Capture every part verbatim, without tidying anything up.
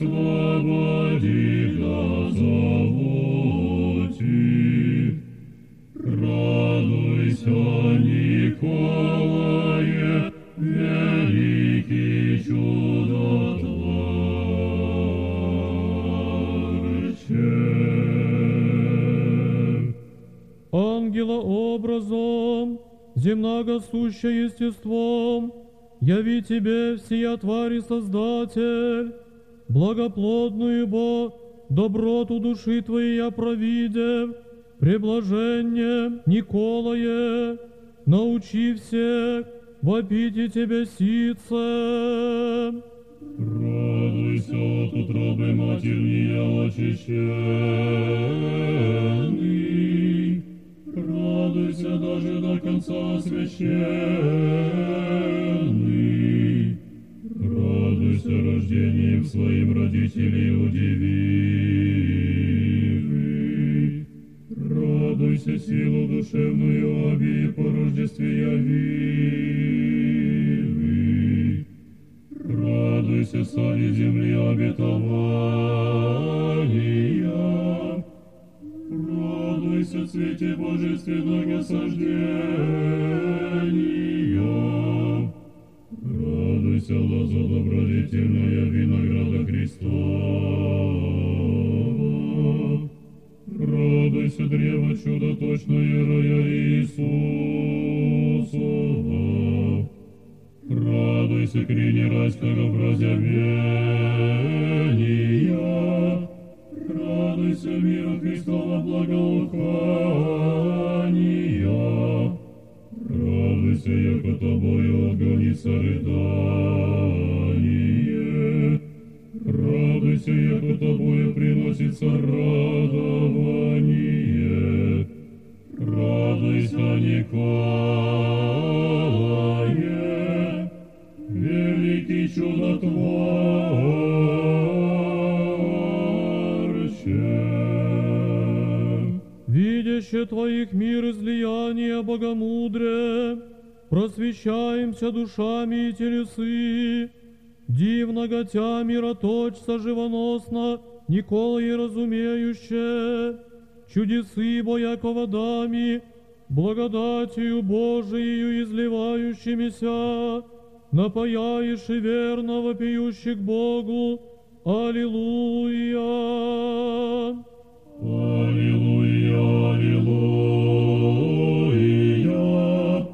освободи да зовути. Радуйся, Николае, великий чудотворче. Ангелообразом, земного суща естеством, яви тебе всея твари Создатель, благоплодную бо доброту души твоей я провидев, преблажение Николае, научи всех вопите тебе ситце. Радуйся от утробы матернее очищенный, радуйся даже до конца освященный, радуйся рождением своим родителей удививший, радуйся силу душевную оби по рождестве явивший, радуйся сани земли обетования, радуйся цвете божественного сождения, радуйся лоза добродетельная винограда Христова, радуйся древо чудо точное рая Иисусова, радуйся крине райского прозябения, радуйся мира Христова благоухания, радуйся, яко тобою отгонится рыдание, радуйся, яко тобою приносится радование, радуйся, Николае, великий чудотворче. Видяще Твоих мир излияния богомудрия, просвещаемся душами и телесы, дивного Тя мироточца живоносно, Николае разумеюще, чудесы бояко дами, благодатью Божией изливающимися, напаяешь и верно вопиющих Богу. Аллилуйя! Аллилуйя, аллилуйя,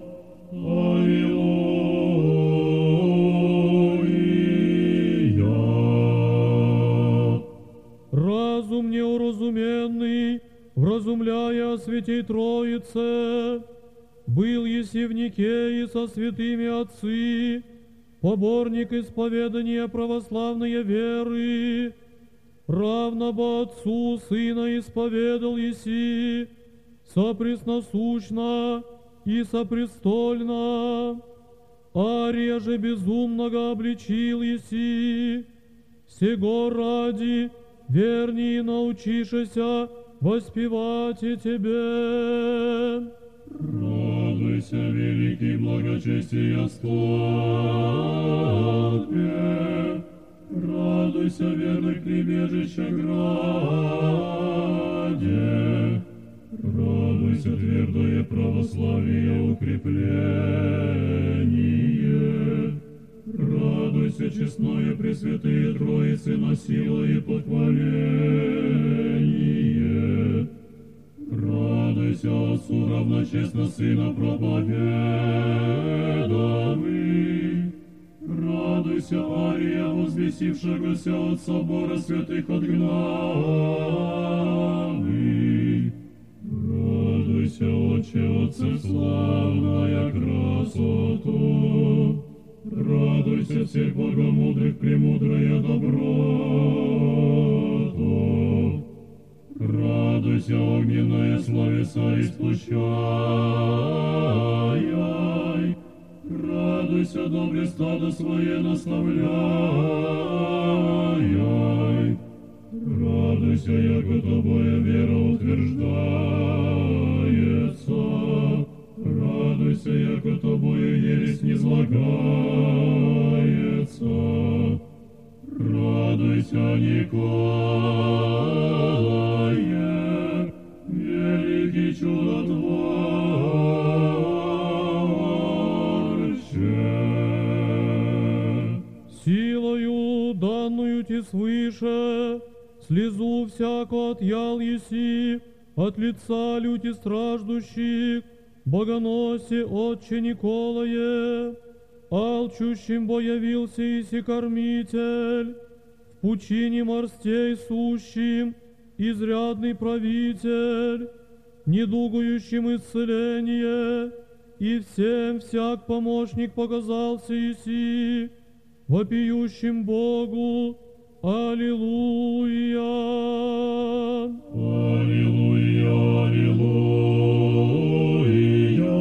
аллилуйя. Разум неуразуменный, вразумляя святей Троице, был еси в Никее со святыми отцы, поборник исповедания православной веры, равно бы Отцу Сына исповедал еси, сопресносущно и сопрестольно, ария же безумного обличил еси, сего ради вернее научишься воспевать и тебе. Радуйся, великий благочестия столпе, радуйся, верный прибежище граде, радуйся, твердое православие укрепление, радуйся, честное Пресвятые Троицы носило и поклонение, радуйся, Отцу равночестно Сына проповедовый, радуйся, Ария, возвесившегося от собора святых отгнанный, радуйся, Отче, Отце, славная красоту, радуйся, всех богомудрых, премудрая доброту, радуйся, огненная словеса испущай, радуйся, добре стадо свое наставляй, радуйся, яко тобою вера утверждается, радуйся, яко тобою ересь низлагается, радуйся, Радуйся, Николае, великий чудотворче. Силою, данную ти свыше, слезу всяко отъял еси, от лица люти страждущих, богоносе Отче Николае, алчущим бо явился еси кормитель, в пучине морстей сущим, изрядный правитель, недугующим исцеление, и всем всяк помощник показался еси, вопиющим Богу. Аллилуйя! Аллилуйя, аллилуйя,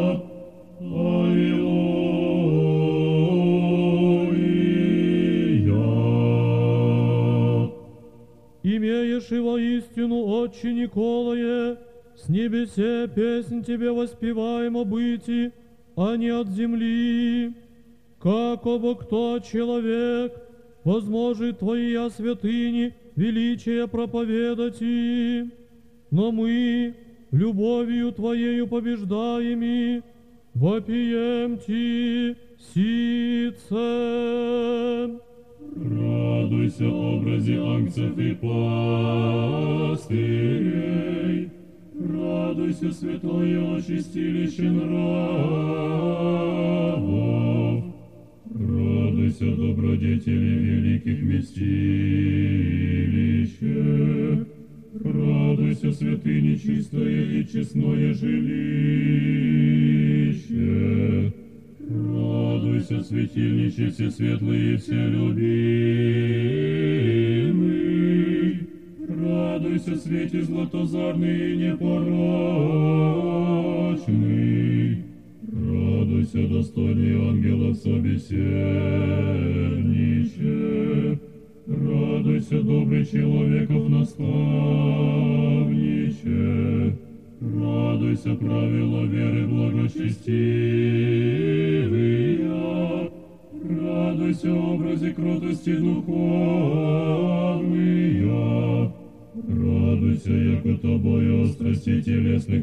аллилуйя. Имеешь и воистину, Отче Николае, с небесе песнь тебе воспеваемо быти, а не от земли. Как обо кто человек возможет Твоя святыни величие проповедать им, но мы любовью Твоею побеждаеми вопием Ти ситцем. Радуйся, образе ангцев и пастырей, радуйся, святое очистилище нравов, радуйся, добродетели великих вместилище, радуйся, святыни чистое и честное жилище, радуйся, светильниче всесветлый и вселюбимый, радуйся, свете златозарный и непорочный, радуйся, достойный ангелов собеседниче, радуйся, добрый человеков наставниче, радуйся, правила веры благочестивые, радуйся, образе кротости духовные, радуйся, яко тобою от страстей телесных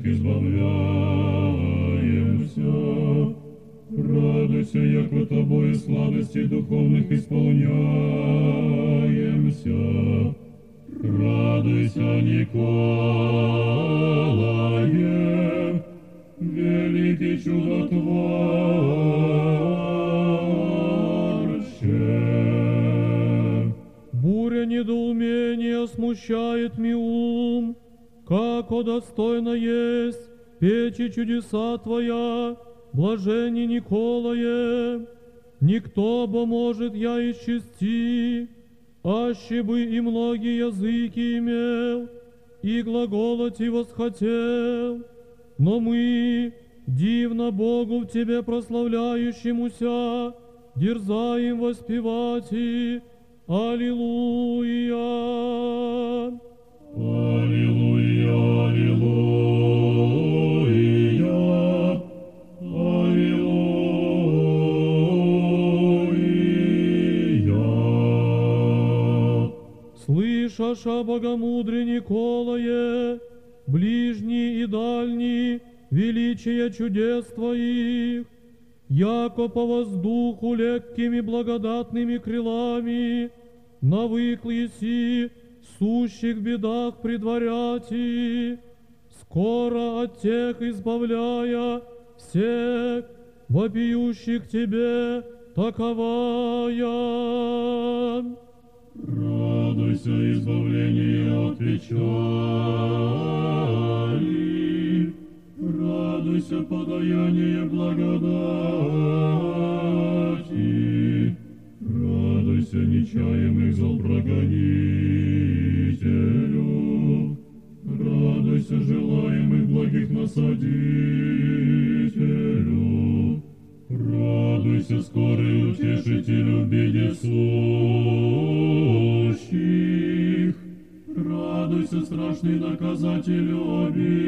избавляемся, радуйся, яко тобою сладостей духовных исполняемся, радуйся, Николае, великий чудотворче. Буря недоумения смущает ми ум, како достойно есть печи чудеса Твоя, блаженни Николае. Никто бо может я исчисти, аще бы и многие языки имел, и глаголать и восхотел, но мы, дивно Богу в Тебе прославляющемуся, дерзаем воспевать и Аллилуйя! Аллилуйя, аллилуйя, аллилуйя. Слышаша богомудрый Николае, ближний и дальний, величие чудес Твоих, яко по воздуху легкими благодатными крылами навыкл еси сущих в бедах предваряти, скоро от тех избавляя всех, вопиющих Тебе таковая. Радуйся, избавление от печали, радуйся, подаяние благодати, радуйся, нечаемых зол прогонителю, радуйся, желаемых благих насадителю, радуйся, скорый утешителю в беде сущих, радуйся, страшный наказателю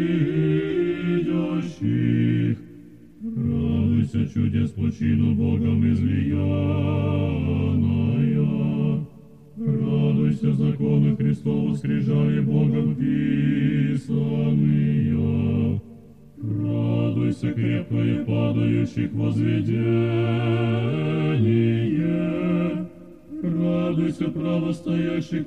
обидящих, радуйся, чудес почину Богом излияная, Радуйся, законы Христова, скрижали Богом писанные. Радуйся, крепкое падающих возведение. Радуйся, правостоящих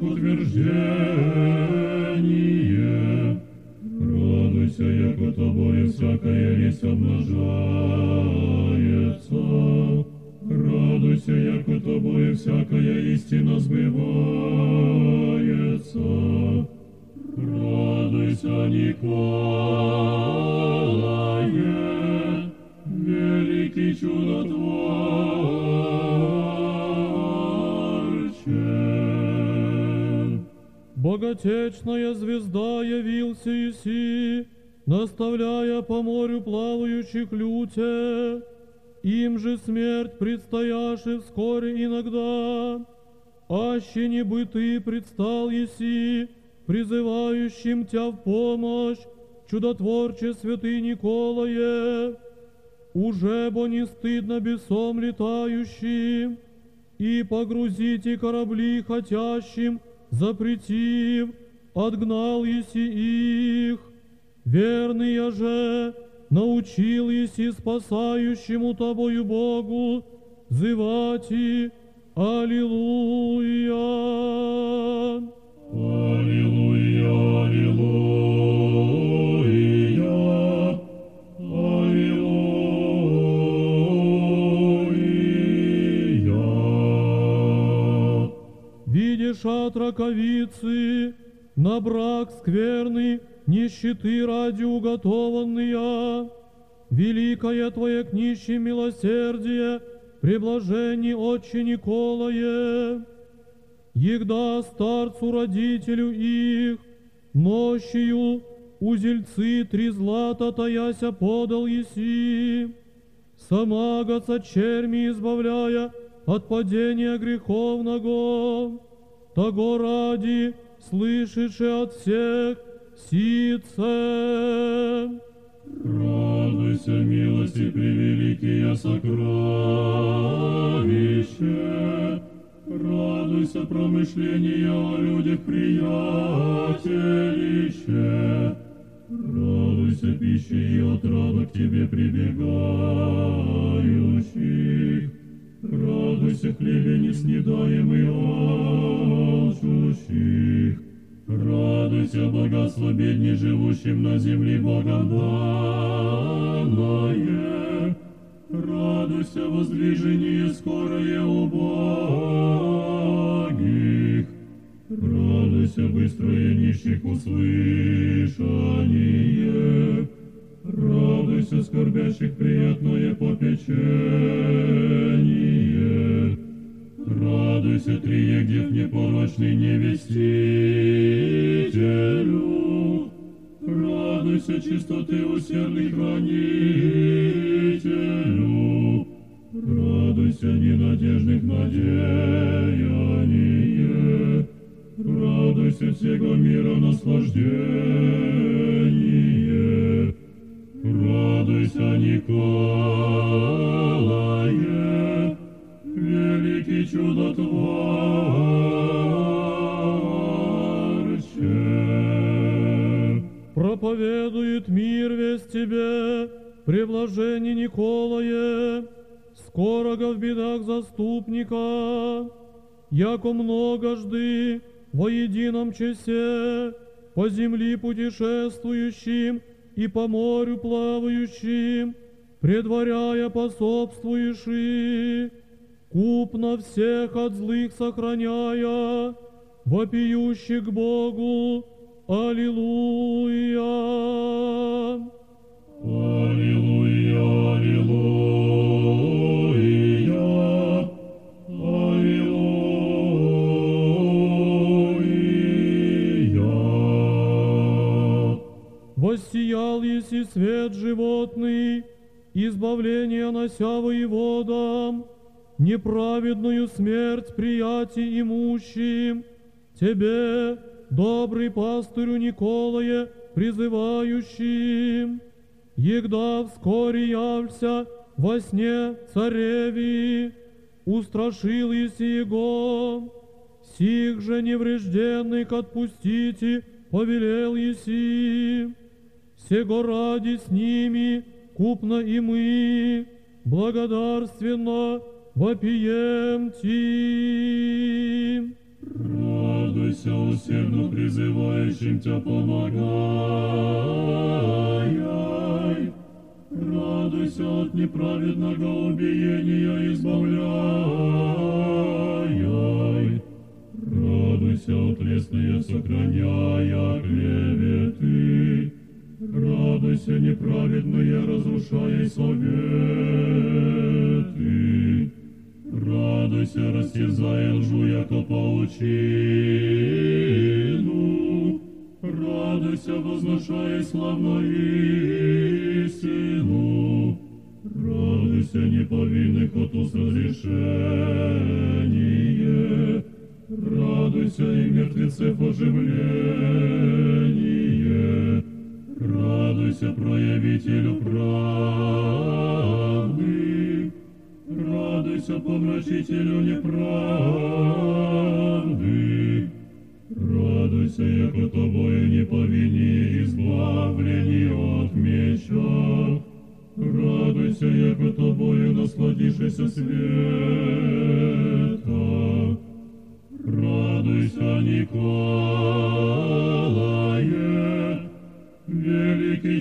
утверждение. Радуйся, яко тобою всякая весть обнажается. Радуйся, яко тобою всякая истина сбывается. Радуйся, Николае, великий чудотворче. Боготечная звезда явился Иси, наставляя по морю плавающих люте. Им же смерть предстояши вскоре иногда. Аще не бы ты предстал Иси, призывающим Тя в помощь, чудотворче святый Николае. Уже бо не стыдно бесом летающим, и погрузите корабли хотящим, запретив, отгнал еси их. Верный я же научил еси спасающему тобою Богу взывать и Аллилуйя. Аллилуйя, аллилуйя, аллилуйя. Видишь от раковицы, на брак скверный, нищеты ради уготованные, великое Твое к нищим милосердие, преблажени Отче Николае. Егда старцу родителю их, нощью узельцы три злата таяся подал еси, самагаца черми избавляя от падения греховного, того ради, слышишь от всех, сице. Радуйся, милости превеликие сокровища, радуйся, промышления о людях приятелище, радуйся, пищи и отрада к тебе прибегающих, радуйся, хлебе неснедаемый алчущих, радуйся, богатство бедней, живущим на земле Богом данное, радуйся, воздвижение скорое убогих, радуйся, быстрое нищих услышание, радуйся, скорбящих приятное попечение, радуйся, триедев непорочный невестителю, радуйся, чистоты усердный хранителю, радуйся, ненадежных надеяние, радуйся, всего мира наслаждение, радуйся, Николае, великий чудотворче. Проповедует мир весь тебе, преблажение Николае, скорого в бедах заступника, яко многожды во едином часе по земли путешествующим и по морю плавающим, предваряя пособствуешь и купно всех от злых сохраняя, вопиющих к Богу. Аллилуйя! Аллилуйя, аллилуйя, аллилуйя. Воссиял еси свет животный, избавление нося воеводам, неправедную смерть приятий имущим, тебе, добрый пастырю Николае, призывающим, егда вскоре явлься во сне цареви, устрашил еси его, сих же неврежденных отпустите, повелел еси. Сего ради с ними, купно и мы, благодарственно вопием Ти. Радуйся, усердно призывающим Тя помогай. Радуйся от неправедного убиения, избавляй. Радуйся от лесные, сохраняя клеветы. Радуйся, неправедные, разрушая советы. Радуйся, растерзая лжу, яко паучину. Радуйся, возношая славно истину. Радуйся, неповинных от уст разрешение. Радуйся, и мертвецев оживление. Радуйся, проявителю правды. Радуйся, помрачителю неправды. Радуйся, яко тобою не повини избавление от меча. Радуйся, яко тобою насладишься света. Радуйся, Николае, великий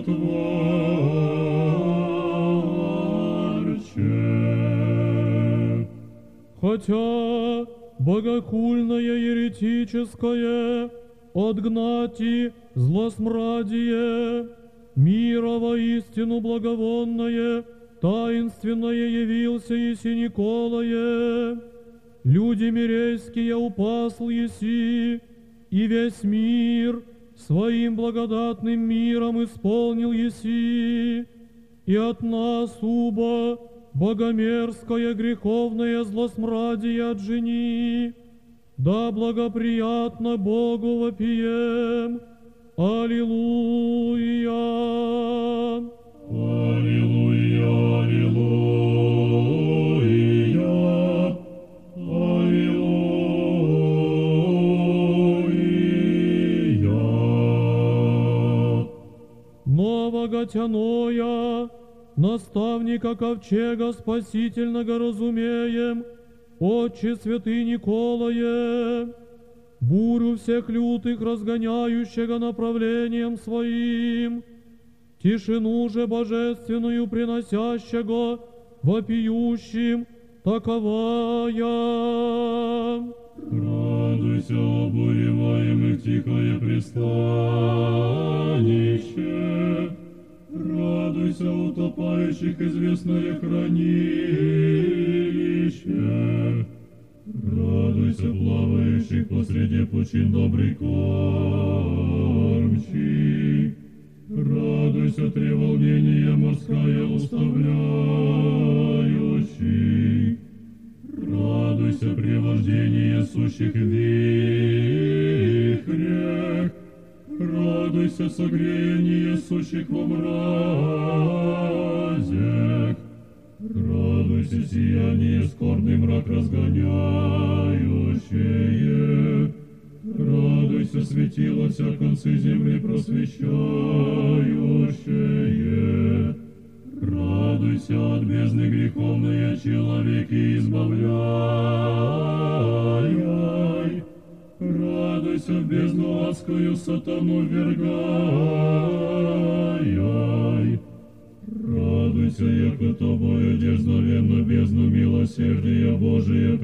чудотворче. Хотя богохульное еретическое отгнати злосмрадие, мира воистину благовонное, таинственное явился еси Николае. Люди мирейские упасл еси, и весь мир своим благодатным миром исполнил еси, и от нас уба богомерзкое греховное злосмрадие отжени, да благоприятно Богу вопием. Аллилуйя! Аллилуйя, аллилуйя, аллилуйя. Новоготяноя, наставника ковчега спасительного разумеем, Отче святый Николае, бурю всех лютых разгоняющего направлением своим, тишину же божественную приносящего вопиющим таковая. Радуйся, обуреваемых, тихое пристанище. Радуйся, утопающих, известное хранилище. Радуйся, плавающих посреди пучин, добрый кормчий. Радуйся, треволнение морское уставляющий. Радуйся, превождение сущих в вихрях. Радуйся, согреяние сущих во мразях. Радуйся, сияние скорбный мрак разгоняющее. Радуйся, светило вся концы земли просвещающее. Радуйся, от бездны греховные человеки избавляй. Радуйся, в бездну адскую сатану ввергай. Радуйся, яко тобою дерзновенно бездну милосердия Божия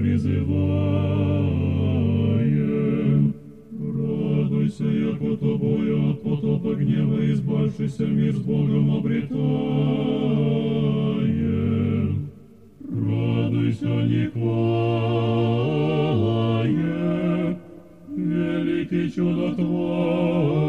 призываем. Радуйся, яко тобою от потопа гнева избавшийся мир с Богом обретаем. Радуйся, Николае, великий чудотворче.